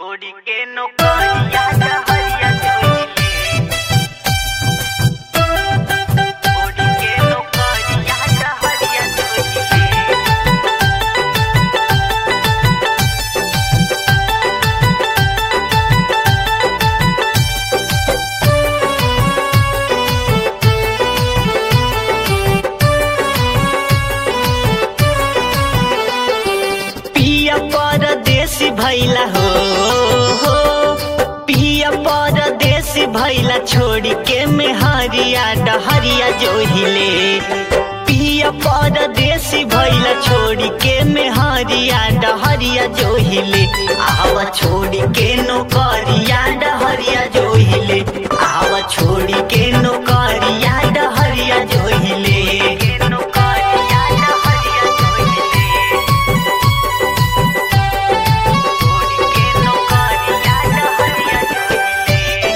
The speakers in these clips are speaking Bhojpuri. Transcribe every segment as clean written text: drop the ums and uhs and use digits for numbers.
ओड़ी के नौकरिया डहरिया जोइले ओड़ी के नौकरिया डहरिया जोइले पिया परदेसी भैला हो पिया परदेसी भैला छोड़ी के मेहरिया डहरिया जोहिले पिया परदेसी भैला छोड़ी के मेहरिया डहरिया जोहिले आवा छोड़ी के नौकरिया डहरिया जोहिले आवा छोड़ी के नौकरिया डहरिया जोहिले नौकरिया डहरिया जोहिले ओड़ी के नौकरिया डहरिया जोहिले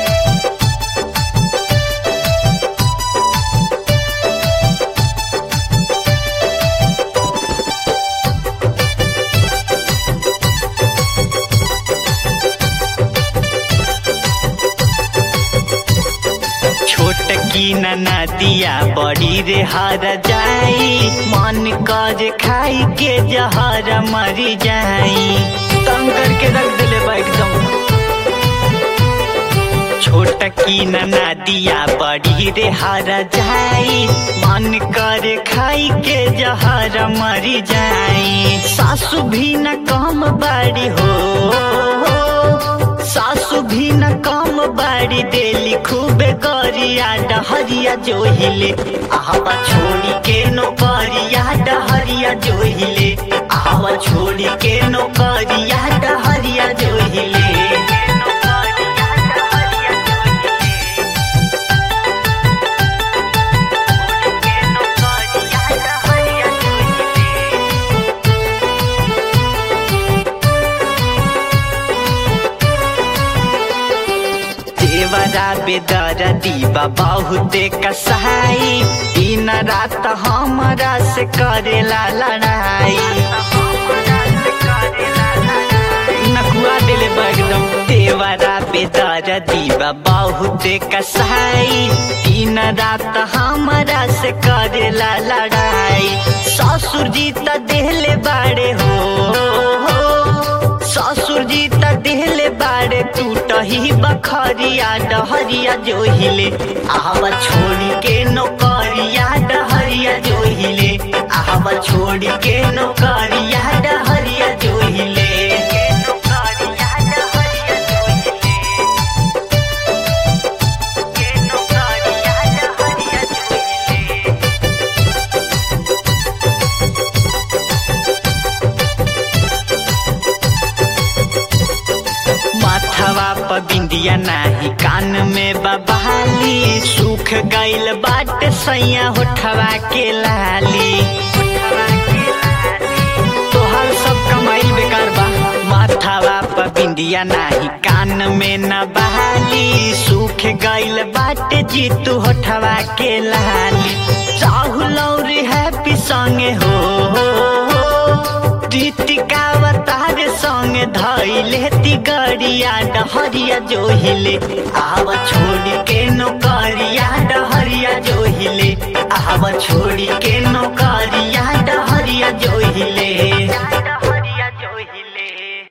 छोट की नदिया बड़ी रे हर जाई मन कर खाई के जहर मरी जाई तंग करके रख दिले बा एकदम छोट की नदिया बड़ी रे हर जाई मन कर खाई के जहर मरी जाई सासु भी न कम बाड़ी हो सासु भी न कम बाड़ी देली खूबे गरिया डहरिया जोहिले आवा छोड़ी के नौकरिया डहरिया जोहिले आवा छोड़ी के नौकरिया डहरिया जोहिले नौकरिया डहरिया जोहिले ओड़ी के नौकरिया डहरिया जोहिले देवरा बेदर दीवा बहुते कसाई दिन रात हमरा से करेला लड़ाई नकुआ दिले एकदम देवरा बेदर दीवा बहुते कसाई दिन रात हमरा से करेला लड़ाई ससुर जी त देहले बाड़े हो ससुर जी त देहले बाड़े टूटही बखरिया डहरिया जोहिले आवा छोड़ी के नौकरिया डहरिया जोहिले आवा छोड़ी के नौकरिया डहरिया जोहिले नौकरिया डहरिया जोहिले के नौकरिया डहरिया जोहिले माथवा प बिंदिया नाही कान में बबाली सूख गइल बाटे सैया होठवा के लाली तोहर सब कमाइल बेकार बा माथवा प बिंदिया नाही कान में न बहाली सूख गइल बाटे जीतू होठवा के लाली चाहुल और हैप्पी संगे हो दीतिकावतार संग धैले ती गरिया डहरिया जोहिले आवा छोड़ी के नौकरिया डहरिया जोहिले आवा छोड़ी के नौकरिया डहरिया जोहिले।